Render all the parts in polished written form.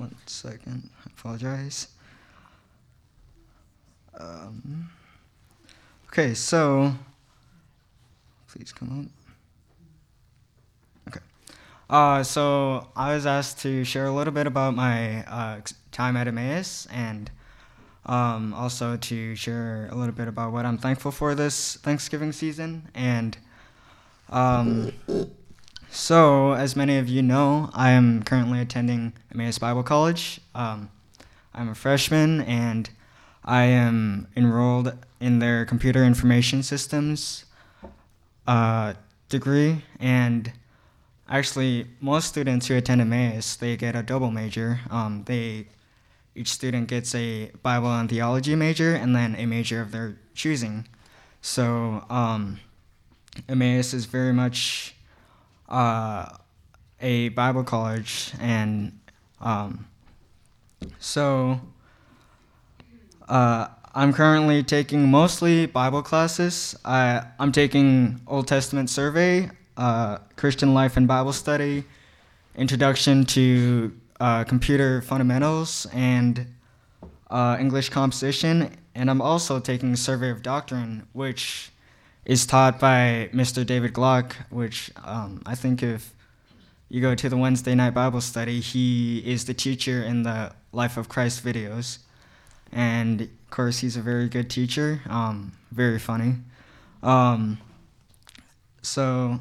One second. I apologize. Um, okay, so please come up. Okay. So I was asked to share a little bit about my time at Emmaus, and also to share a little bit about what I'm thankful for this Thanksgiving season. And um, so, as many of you know, I am currently attending Emmaus Bible College. I'm a freshman, and I am enrolled in their computer information systems degree. And actually, most students who attend Emmaus, they get a double major. Each student gets a Bible and theology major and then a major of their choosing. So Emmaus is very much a Bible college, and so I'm currently taking mostly Bible classes. I'm taking Old Testament survey, Christian life and Bible study, introduction to computer fundamentals, and English composition. And I'm also taking survey of doctrine, which is taught by Mr. David Glock, which I think if you go to the Wednesday night Bible study, he is the teacher in the Life of Christ videos. And of course, he's a very good teacher, very funny. So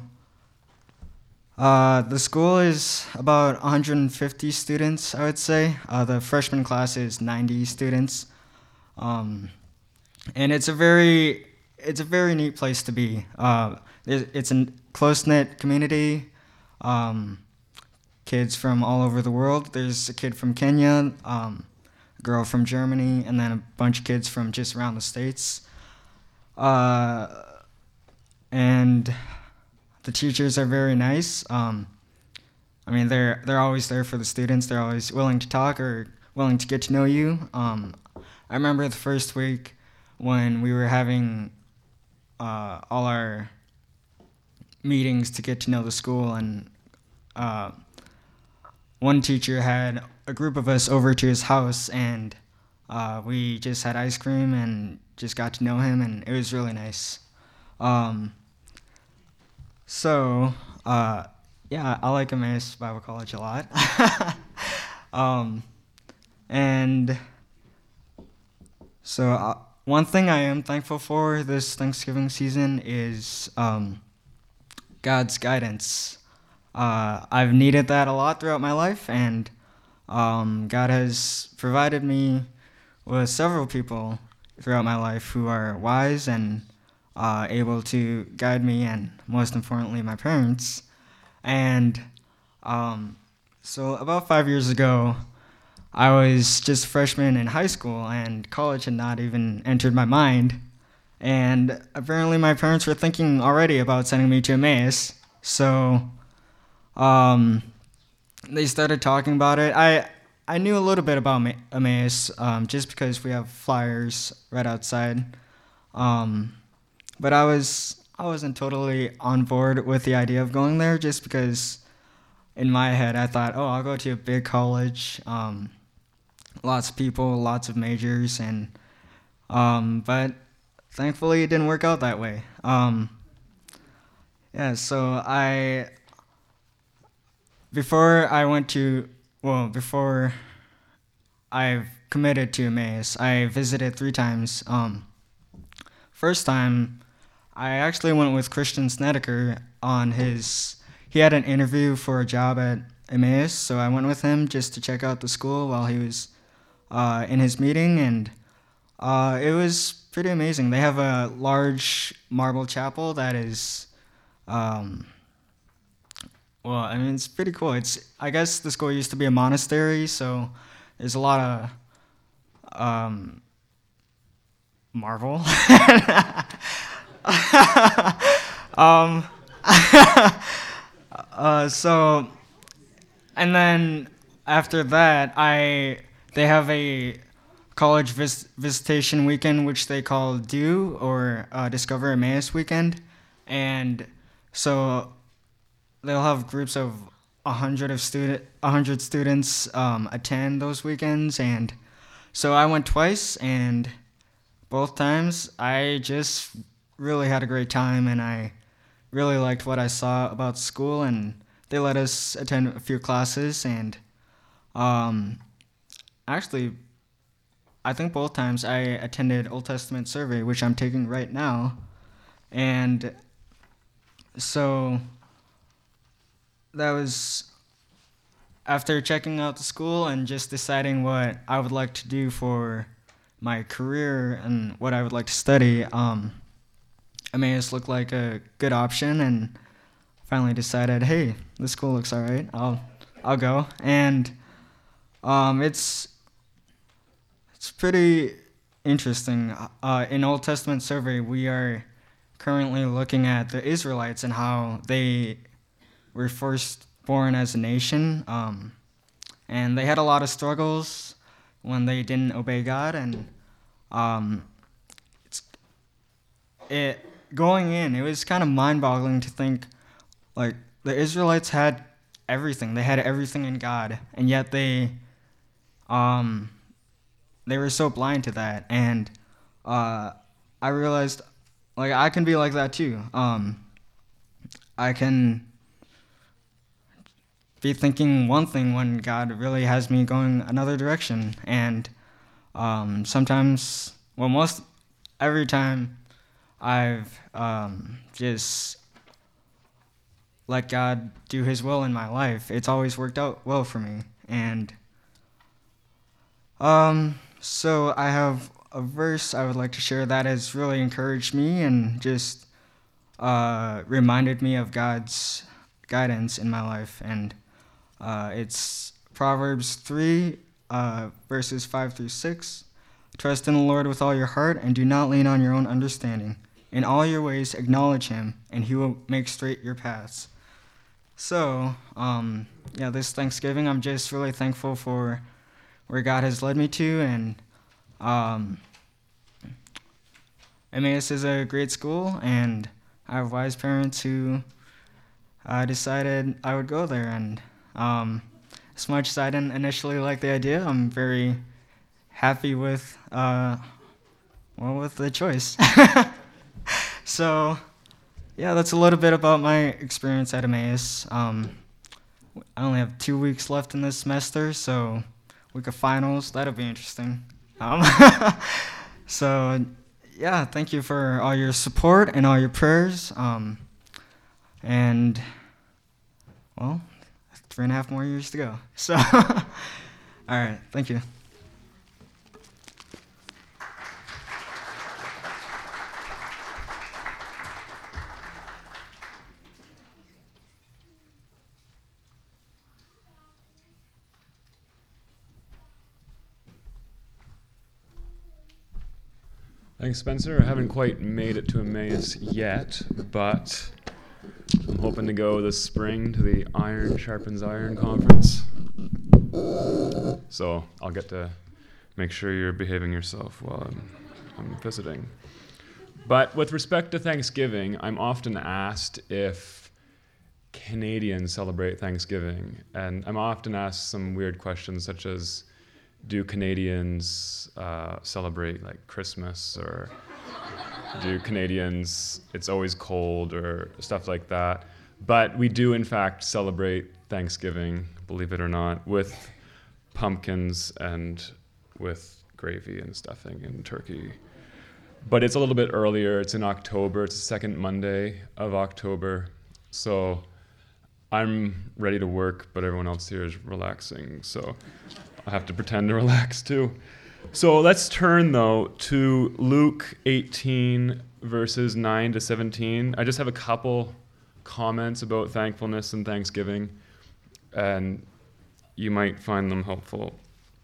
the school is about 150 students, I would say. The freshman class is 90 students. And it's a very neat place to be. It's a close-knit community. Kids from all over the world. There's a kid from Kenya, a girl from Germany, and then a bunch of kids from just around the States. And the teachers are very nice. I mean, they're always there for the students. They're always willing to talk or willing to get to know you. I remember the first week when we were having all our meetings to get to know the school, and one teacher had a group of us over to his house, and we just had ice cream and just got to know him, and it was really nice. So, yeah, I like Emmaus Bible College a lot. And so one thing I am thankful for this Thanksgiving season is God's guidance. I've needed that a lot throughout my life, and God has provided me with several people throughout my life who are wise and able to guide me, and most importantly, my parents. And so about 5 years ago, I was just a freshman in high school, and college had not even entered my mind. And apparently my parents were thinking already about sending me to Emmaus. So they started talking about it. I knew a little bit about Emmaus just because we have flyers right outside. But I wasn't totally on board with the idea of going there, just because in my head I thought, oh, I'll go to a big college, lots of people, lots of majors, and but thankfully it didn't work out that way. Yeah, so before I committed to Emmaus, I visited 3 times. First time, I actually went with Christian Snedeker he had an interview for a job at Emmaus, so I went with him just to check out the school while he was in his meeting, and it was pretty amazing. They have a large marble chapel that is, well, I mean, it's pretty cool. I guess the school used to be a monastery, so there's a lot of marvel. So, and then after that, they have a college visitation weekend, which they call DO, or Discover Emmaus weekend, and so they'll have groups of 100 students attend those weekends, and so I went twice, and both times I just really had a great time, and I really liked what I saw about school, and they let us attend a few classes, and um, actually, I think both times I attended Old Testament survey, which I'm taking right now, and so that was after checking out the school and just deciding what I would like to do for my career and what I would like to study. Emmaus looked like a good option, and finally decided, hey, this school looks all right. I'll go, and it's pretty interesting. In Old Testament survey, we are currently looking at the Israelites and how they were first born as a nation, and they had a lot of struggles when they didn't obey God, and it's it going in. It was kind of mind-boggling to think, like, the Israelites had everything. They had everything in God, and yet they were so blind to that. And I realized, like, I can be like that too. I can be thinking one thing when God really has me going another direction. And sometimes, well, most every time I've just let God do His will in my life, it's always worked out well for me. And so I have a verse I would like to share that has really encouraged me and just reminded me of God's guidance in my life. And it's Proverbs 3, verses 5 through 6. Trust in the Lord with all your heart and do not lean on your own understanding. In all your ways acknowledge Him, and He will make straight your paths. So, this Thanksgiving, I'm just really thankful for where God has led me to, and Emmaus is a great school, and I have wise parents who decided I would go there, and as much as I didn't initially like the idea, I'm very happy with the choice. So, yeah, that's a little bit about my experience at Emmaus. I only have 2 weeks left in this semester, so week of finals, that'll be interesting. So, yeah, thank you for all your support and all your prayers. And, well, 3.5 more years to go. So, all right, thank you. Thanks, Spencer. I haven't quite made it to Emmaus yet, but I'm hoping to go this spring to the Iron Sharpens Iron conference. So I'll get to make sure you're behaving yourself while I'm visiting. But with respect to Thanksgiving, I'm often asked if Canadians celebrate Thanksgiving. And I'm often asked some weird questions such as, do Canadians celebrate like Christmas, or do Canadians, it's always cold, or stuff like that. But we do in fact celebrate Thanksgiving, believe it or not, with pumpkins and with gravy and stuffing and turkey. But it's a little bit earlier. It's in October. It's the second Monday of October. So I'm ready to work, but everyone else here is relaxing. So I have to pretend to relax too. So let's turn, though, to Luke 18, verses 9 to 17. I just have a couple comments about thankfulness and Thanksgiving, and you might find them helpful.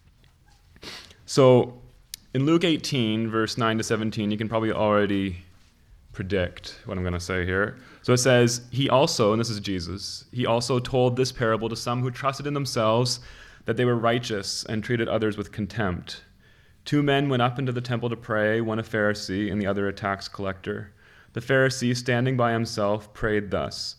So in Luke 18, verse 9 to 17, you can probably already predict what I'm going to say here. So it says, he also, and this is Jesus, he also told this parable to some who trusted in themselves that they were righteous and treated others with contempt. 2 men went up into the temple to pray, one a Pharisee and the other a tax collector. The Pharisee, standing by himself, prayed thus,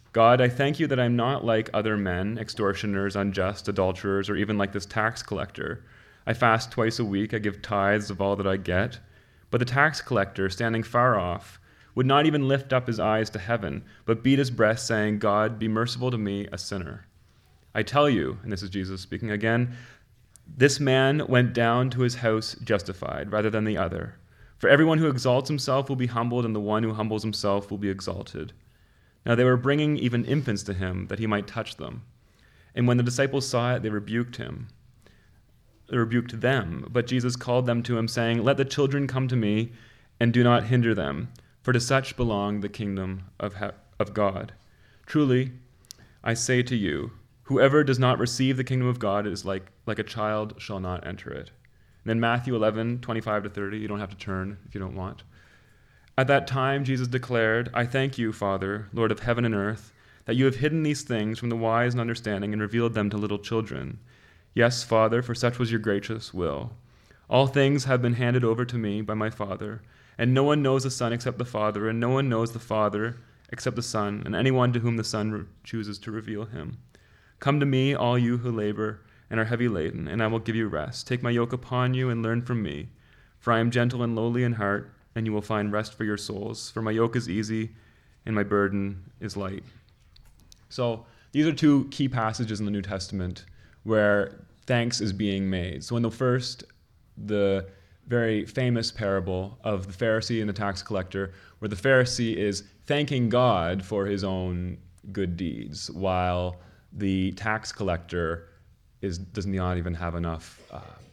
God, I thank you that I'm not like other men, extortioners, unjust, adulterers, or even like this tax collector. I fast twice a week, I give tithes of all that I get. But the tax collector, standing far off, would not even lift up his eyes to heaven, but beat his breast, saying, God, be merciful to me, a sinner. I tell you, and this is Jesus speaking again, this man went down to his house justified rather than the other. For everyone who exalts himself will be humbled, and the one who humbles himself will be exalted. Now they were bringing even infants to him, that he might touch them. And when the disciples saw it, they rebuked him. They rebuked them. But Jesus called them to him, saying, Let the children come to me, and do not hinder them, for to such belong the kingdom of God. Truly, I say to you, whoever does not receive the kingdom of God is like a child shall not enter it. And then Matthew 11:25-30, you don't have to turn if you don't want. At that time, Jesus declared, I thank you, Father, Lord of heaven and earth, that you have hidden these things from the wise and understanding and revealed them to little children. Yes, Father, for such was your gracious will. All things have been handed over to me by my Father, and no one knows the Son except the Father, and no one knows the Father except the Son, and anyone to whom the Son chooses to reveal him. Come to me, all you who labor and are heavy laden, and I will give you rest. Take my yoke upon you and learn from me, for I am gentle and lowly in heart, and you will find rest for your souls. For my yoke is easy, and my burden is light. So these are two key passages in the New Testament where thanks is being made. So in the first, the very famous parable of the Pharisee and the tax collector, where the Pharisee is thanking God for his own good deeds, while the tax collector does not even have enough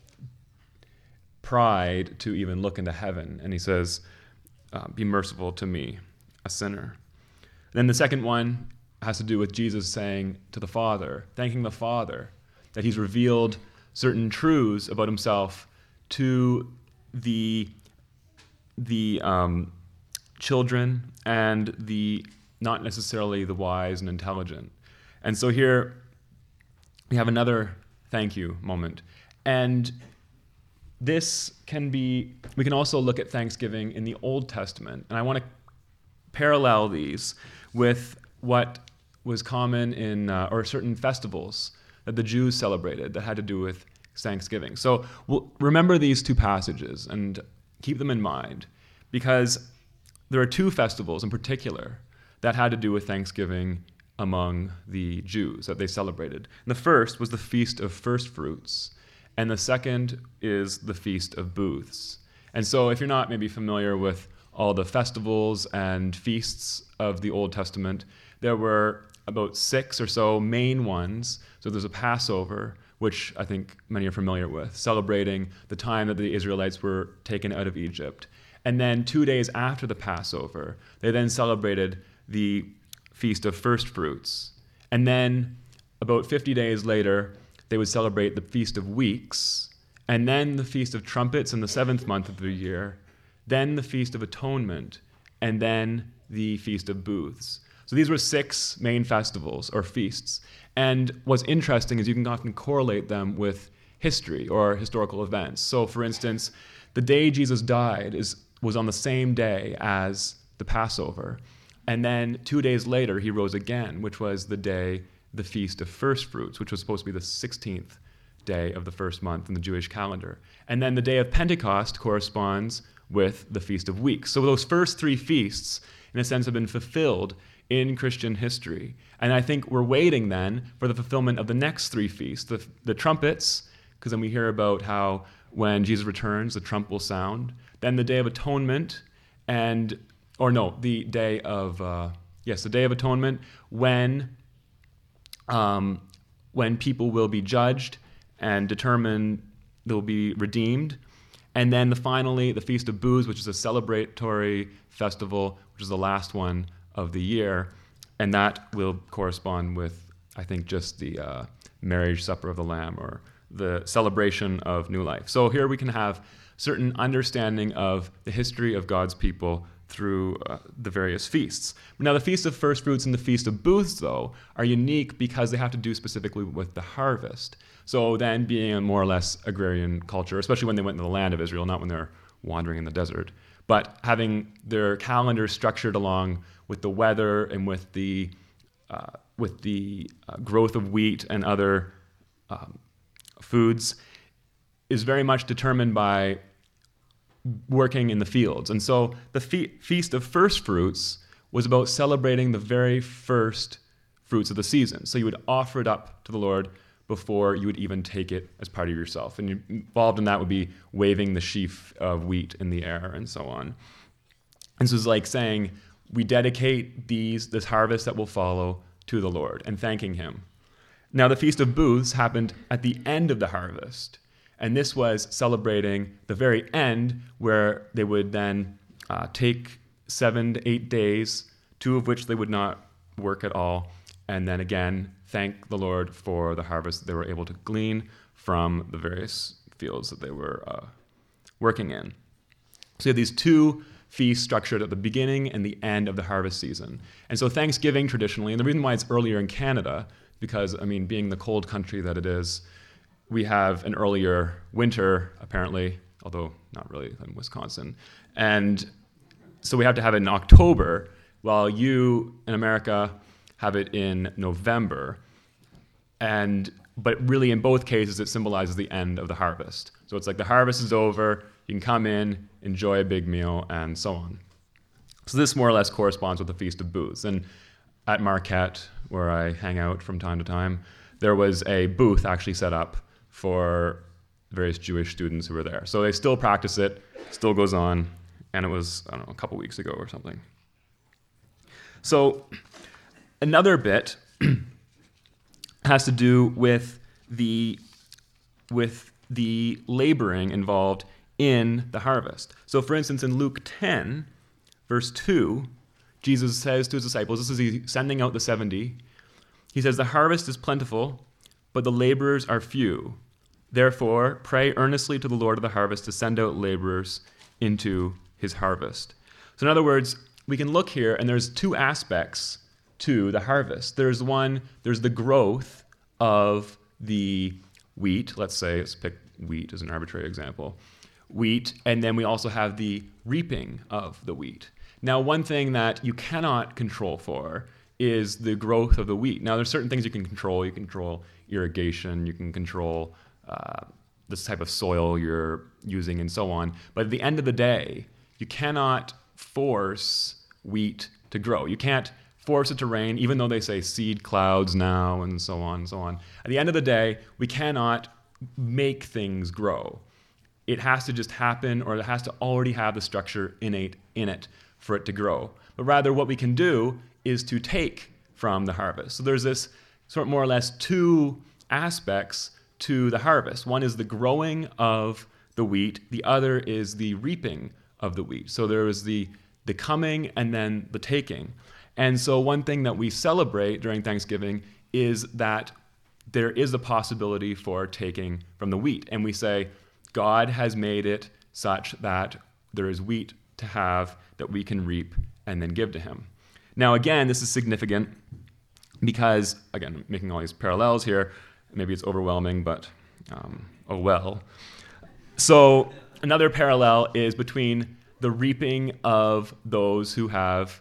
pride to even look into heaven. And he says, be merciful to me, a sinner. Then the second one has to do with Jesus saying to the Father, thanking the Father, that he's revealed certain truths about himself to the children and the not necessarily the wise and intelligent. And so here we have another thank you moment. And this we can also look at Thanksgiving in the Old Testament. And I want to parallel these with what was common in, or certain festivals that the Jews celebrated that had to do with Thanksgiving. So we'll remember these two passages and keep them in mind, because there are two festivals in particular that had to do with Thanksgiving among the Jews that they celebrated. And the first was the Feast of First Fruits, and the second is the Feast of Booths. And so if you're not maybe familiar with all the festivals and feasts of the Old Testament, there were about 6 or so main ones. So there's a Passover, which I think many are familiar with, celebrating the time that the Israelites were taken out of Egypt. And then 2 days after the Passover, they then celebrated the Feast of First Fruits. And then about 50 days later, they would celebrate the Feast of Weeks, and then the Feast of Trumpets in the 7th month of the year, then the Feast of Atonement, and then the Feast of Booths. So these were 6 main festivals or feasts. And what's interesting is you can often correlate them with history or historical events. So for instance, the day Jesus died was on the same day as the Passover. And then 2 days later, he rose again, which was the Feast of First Fruits, which was supposed to be the 16th day of the first month in the Jewish calendar. And then the day of Pentecost corresponds with the Feast of Weeks. So those first 3 feasts, in a sense, have been fulfilled in Christian history. And I think we're waiting then for the fulfillment of the next 3 feasts, the trumpets, because then we hear about how when Jesus returns, the trump will sound. Then the Day of Atonement, the Day of Atonement, when people will be judged and determined they'll be redeemed. And then finally, the Feast of Booths, which is a celebratory festival, which is the last one of the year. And that will correspond with, I think, just the marriage supper of the Lamb, or the celebration of new life. So here we can have certain understanding of the history of God's people through the various feasts. Now, the Feast of First Fruits and the Feast of Booths, though, are unique because they have to do specifically with the harvest. So then, being a more or less agrarian culture, especially when they went into the land of Israel, not when they're wandering in the desert, but having their calendar structured along with the weather and with the growth of wheat and other foods is very much determined by working in the fields. And so the Feast of First Fruits was about celebrating the very first fruits of the season. So you would offer it up to the Lord before you would even take it as part of yourself. And involved in that would be waving the sheaf of wheat in the air and so on. And so it's like saying, we dedicate this harvest that will follow to the Lord and thanking him. Now, the Feast of Booths happened at the end of the harvest. And this was celebrating the very end, where they would then take 7 to 8 days, 2 of which they would not work at all, and then again thank the Lord for the harvest they were able to glean from the various fields that they were working in. So you have these 2 feasts structured at the beginning and the end of the harvest season. And so Thanksgiving traditionally, and the reason why it's earlier in Canada, because, being the cold country that it is, we have an earlier winter, apparently, although not really in Wisconsin. And so we have to have it in October, while you in America have it in November. But really, in both cases, it symbolizes the end of the harvest. So it's like the harvest is over, you can come in, enjoy a big meal, and so on. So this more or less corresponds with the Feast of Booths. And at Marquette, where I hang out from time to time, there was a booth actually set up for various Jewish students who were there. So they still practice it, still goes on, and it was, a couple weeks ago or something. So another bit has to do with the laboring involved in the harvest. So for instance, in Luke 10, verse 2, Jesus says to his disciples, this is he sending out the 70, he says, "The harvest is plentiful, but the laborers are few. Therefore, pray earnestly to the Lord of the harvest to send out laborers into his harvest." So in other words, we can look here, and there's 2 aspects to the harvest. There's the growth of the wheat. Let's pick wheat as an arbitrary example. Wheat, and then we also have the reaping of the wheat. Now, one thing that you cannot control for is the growth of the wheat. Now, there's certain things you can control. You can control irrigation, you can control this type of soil you're using, and so on. But at the end of the day, you cannot force wheat to grow. You can't force it to rain, even though they say seed clouds now, and so on and so on. At the end of the day, we cannot make things grow. It has to just happen, or it has to already have the structure innate in it for it to grow. But rather, what we can do is to take from the harvest. So there's this sort of more or less 2 aspects to the harvest. One is the growing of the wheat. The other is the reaping of the wheat. So there is the coming and then the taking. And so one thing that we celebrate during Thanksgiving is that there is a possibility for taking from the wheat. And we say, God has made it such that there is wheat to have that we can reap and then give to him. Now, again, this is significant because, again, I'm making all these parallels here. Maybe it's overwhelming, but oh well. So another parallel is between the reaping of those who are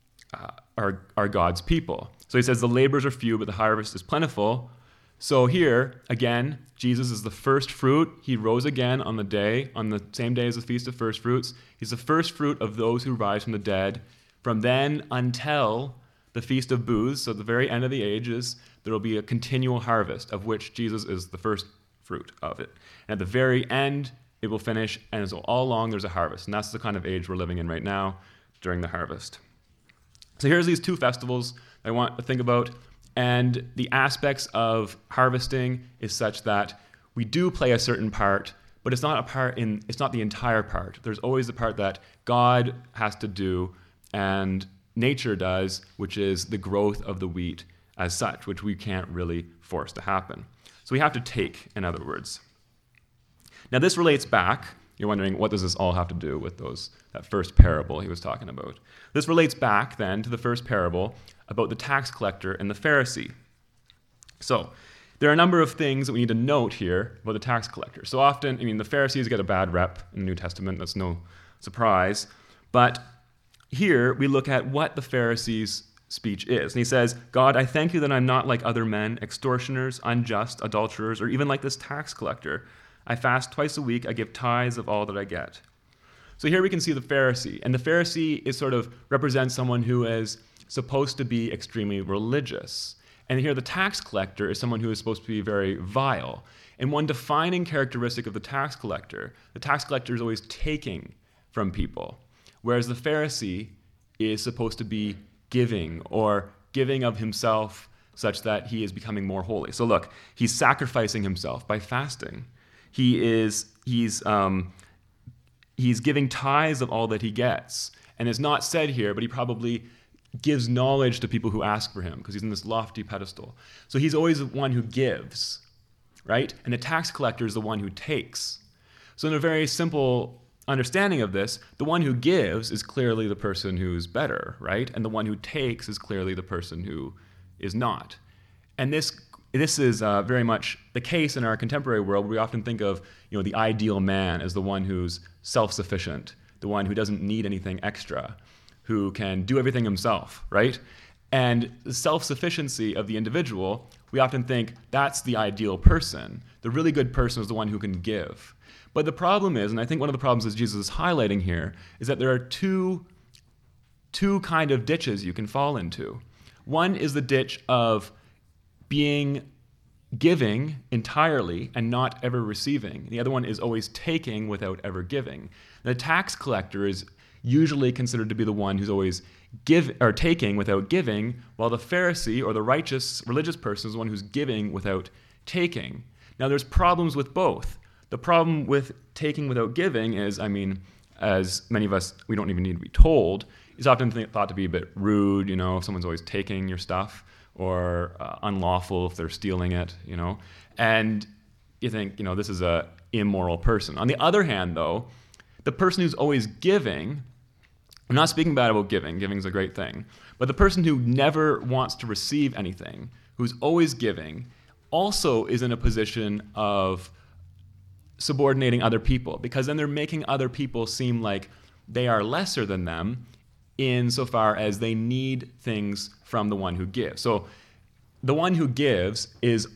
God's people. So he says the laborers are few, but the harvest is plentiful. So here, again, Jesus is the first fruit. He rose again on the same day as the Feast of First Fruits. He's the first fruit of those who rise from the dead. From then until the Feast of Booths, so at the very end of the ages, there will be a continual harvest, of which Jesus is the first fruit of it. And at the very end, it will finish, and so all along there's a harvest. And that's the kind of age we're living in right now during the harvest. So here's these 2 festivals I want to think about. And the aspects of harvesting is such that we do play a certain part, but it's not the entire part. There's always the part that God has to do and nature does, which is the growth of the wheat as such, which we can't really force to happen. So we have to take, in other words. Now this relates back. You're wondering, what does this all have to do with that first parable he was talking about? This relates back then to the first parable about the tax collector and the Pharisee. So there are a number of things that we need to note here about the tax collector. So often, the Pharisees get a bad rep in the New Testament. That's no surprise. But here we look at what the Pharisees speech is. And he says, God, I thank you that I'm not like other men, extortioners, unjust, adulterers, or even like this tax collector. I fast twice a week. I give tithes of all that I get. So here we can see the Pharisee. And the Pharisee is sort of represents someone who is supposed to be extremely religious. And here the tax collector is someone who is supposed to be very vile. And one defining characteristic of the tax collector is always taking from people, whereas the Pharisee is supposed to be giving, or giving of himself such that he is becoming more holy. So look, he's sacrificing himself by fasting. He's giving tithes of all that he gets. And it's not said here, but he probably gives knowledge to people who ask for him because he's in this lofty pedestal. So he's always the one who gives, right? And the tax collector is the one who takes. So in a very simple understanding of this, the one who gives is clearly the person who's better, right? And the one who takes is clearly the person who is not. And this is very much the case in our contemporary world. We often think of, the ideal man as the one who's self-sufficient, the one who doesn't need anything extra, who can do everything himself, right? And the self-sufficiency of the individual, we often think that's the ideal person. The really good person is the one who can give. But the problem is, and I think one of the problems that Jesus is highlighting here, is that there are two kind of ditches you can fall into. One is the ditch of giving entirely and not ever receiving. The other one is always taking without ever giving. The tax collector is usually considered to be the one who's always taking without giving, while the Pharisee or the righteous religious person is the one who's giving without taking. Now there's problems with both. The problem with taking without giving is, as many of us, we don't even need to be told, is often thought to be a bit rude, if someone's always taking your stuff, or unlawful if they're stealing it, And you think, this is a immoral person. On the other hand, though, the person who's always giving, I'm not speaking bad about giving is a great thing, but the person who never wants to receive anything, who's always giving, also is in a position of subordinating other people, because then they're making other people seem like they are lesser than them insofar as they need things from the one who gives. So the one who gives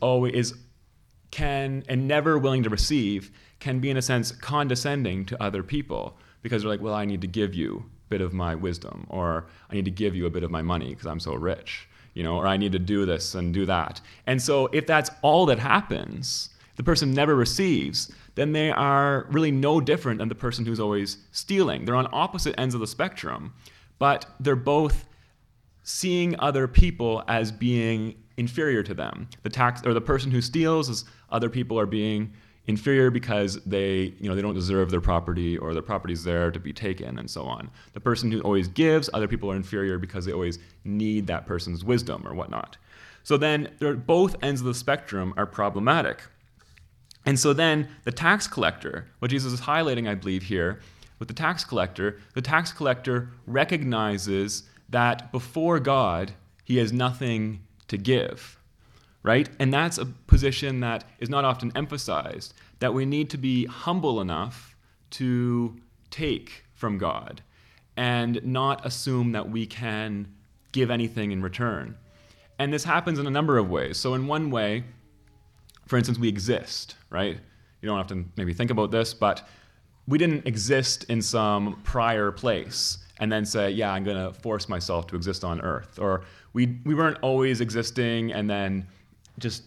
can and never willing to receive can be in a sense condescending to other people, because they're like, well, I need to give you a bit of my wisdom, or I need to give you a bit of my money because I'm so rich, or I need to do this and do that. And so if that's all that happens, the person never receives, then they are really no different than the person who's always stealing. They're on opposite ends of the spectrum, but they're both seeing other people as being inferior to them. The person who steals is other people are being inferior because they don't deserve their property, or their property's there to be taken, and so on. The person who always gives, other people are inferior because they always need that person's wisdom or whatnot. So then both ends of the spectrum are problematic. And so then the tax collector, what Jesus is highlighting, I believe, here with the tax collector recognizes that before God, he has nothing to give, right? And that's a position that is not often emphasized, that we need to be humble enough to take from God and not assume that we can give anything in return. And this happens in a number of ways. So in one way, for instance, we exist, right? You don't have to maybe think about this, but we didn't exist in some prior place and then say, yeah, I'm going to force myself to exist on Earth. Or we weren't always existing and then just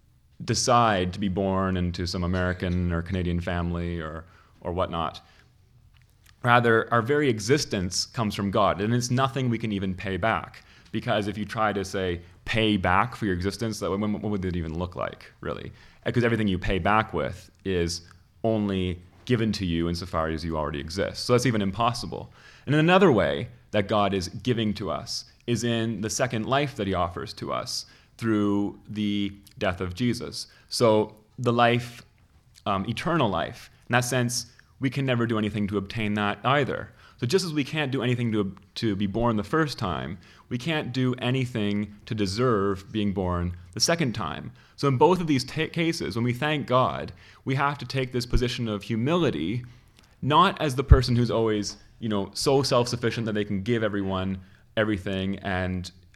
decide to be born into some American or Canadian family or whatnot. Rather, our very existence comes from God, and it's nothing we can even pay back. Because if you try to, say, pay back for your existence, what would it even look like, really? Because everything you pay back with is only given to you insofar as you already exist. So that's even impossible. And another way that God is giving to us is in the second life that he offers to us through the death of Jesus. So the life, eternal life. In that sense, we can never do anything to obtain that either. So just as we can't do anything to be born the first time, we can't do anything to deserve being born the second time. So in both of these cases, when we thank God, we have to take this position of humility, not as the person who's always, so self-sufficient that they can give everyone everything and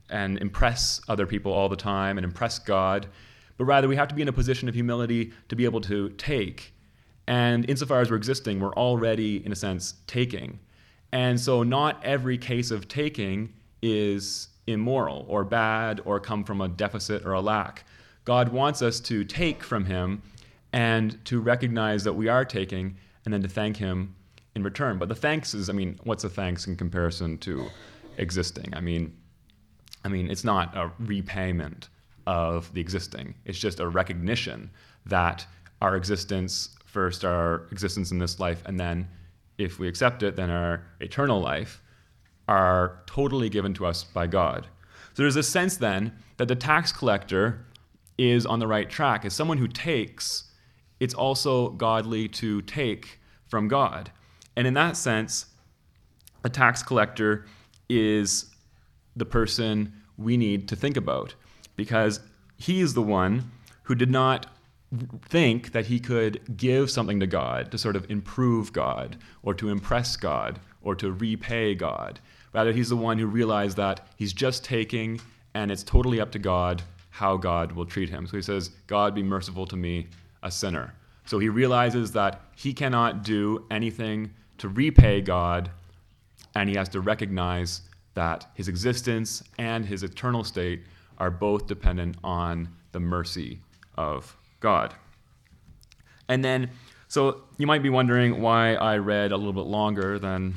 and impress other people all the time and impress God, but rather we have to be in a position of humility to be able to take. And insofar as we're existing, we're already, in a sense, taking. And so not every case of taking is immoral or bad or come from a deficit or a lack. God wants us to take from him and to recognize that we are taking and then to thank him in return. But the thanks is, what's a thanks in comparison to existing? I mean, it's not a repayment of the existing. It's just a recognition that our existence, first our existence in this life, and then if we accept it, then our eternal life, are totally given to us by God. So there's a sense then that the tax collector is on the right track. As someone who takes, it's also godly to take from God. And in that sense, a tax collector is the person we need to think about, because he is the one who did not think that he could give something to God to sort of improve God or to impress God or to repay God. Rather, he's the one who realized that he's just taking, and it's totally up to God how God will treat him. So he says, God, be merciful to me, a sinner. So he realizes that he cannot do anything to repay God, and he has to recognize that his existence and his eternal state are both dependent on the mercy of God. And then, so you might be wondering why I read a little bit longer than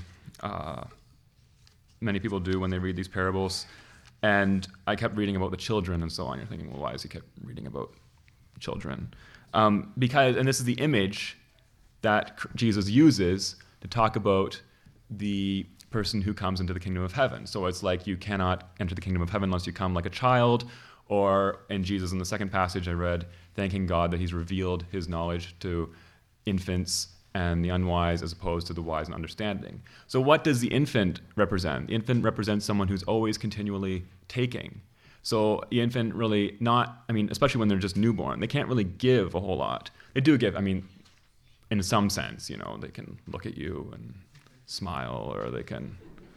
many people do when they read these parables. And I kept reading about the children and so on. You're thinking, well, why is he kept reading about children? Because, and this is the image that Jesus uses to talk about the person who comes into the kingdom of heaven. So it's like you cannot enter the kingdom of heaven unless you come like a child, or in Jesus, in the second passage I read, thanking God that he's revealed his knowledge to infants and the unwise as opposed to the wise and understanding. So what does the infant represent? The infant represents someone who's always continually taking. So the infant really not, especially when they're just newborn, they can't really give a whole lot. They do give, in some sense, they can look at you and smile, or they can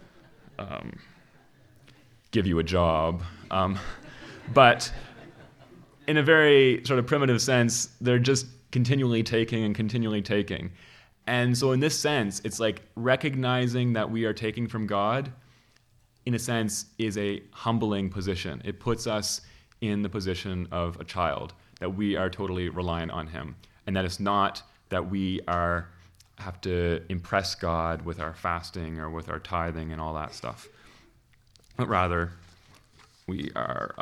give you a job. But in a very sort of primitive sense, they're just continually taking and continually taking. And so in this sense, it's like recognizing that we are taking from God, in a sense, is a humbling position. It puts us in the position of a child, that we are totally reliant on him. And that it's not that we have to impress God with our fasting or with our tithing and all that stuff. But rather, we are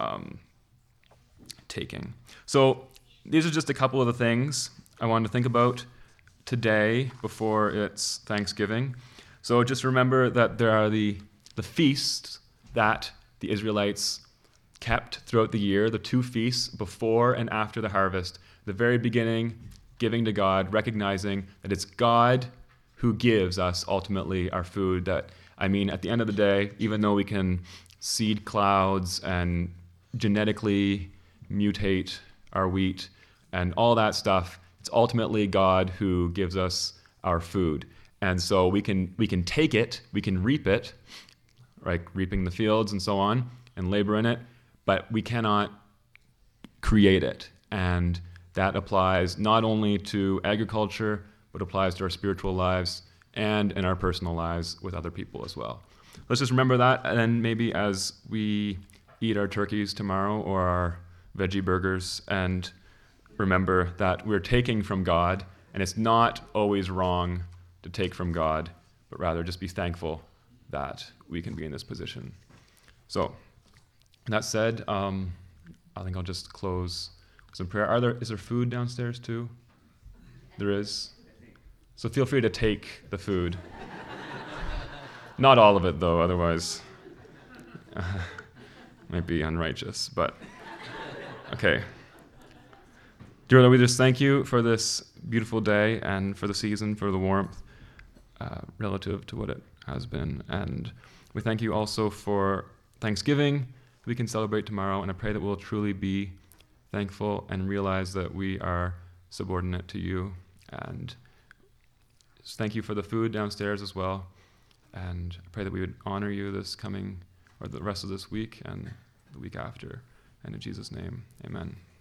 taking. So these are just a couple of the things I wanted to think about today before it's Thanksgiving. So just remember that there are the feasts that the Israelites kept throughout the year, the two feasts before and after the harvest. The very beginning, giving to God, recognizing that it's God who gives us ultimately our food. That, at the end of the day, even though we can seed clouds and genetically mutate our wheat and all that stuff, it's ultimately God who gives us our food. And so we can take it, we can reap it, like reaping the fields and so on, and labor in it, but we cannot create it. And that applies not only to agriculture, but applies to our spiritual lives and in our personal lives with other people as well. Let's just remember that, and then maybe as we eat our turkeys tomorrow or our veggie burgers, and remember that we're taking from God, and it's not always wrong to take from God, but rather just be thankful that we can be in this position. So, that said, I think I'll just close with some prayer. Is there food downstairs too? There is. So feel free to take the food. Not all of it, though, otherwise might be unrighteous, but okay. Dear Lord, we just thank you for this beautiful day and for the season, for the warmth relative to what it has been. And we thank you also for Thanksgiving we can celebrate tomorrow, and I pray that we'll truly be thankful and realize that we are subordinate to you. And just thank you for the food downstairs as well. And I pray that we would honor you this coming or the rest of this week and the week after. And in Jesus' name, amen.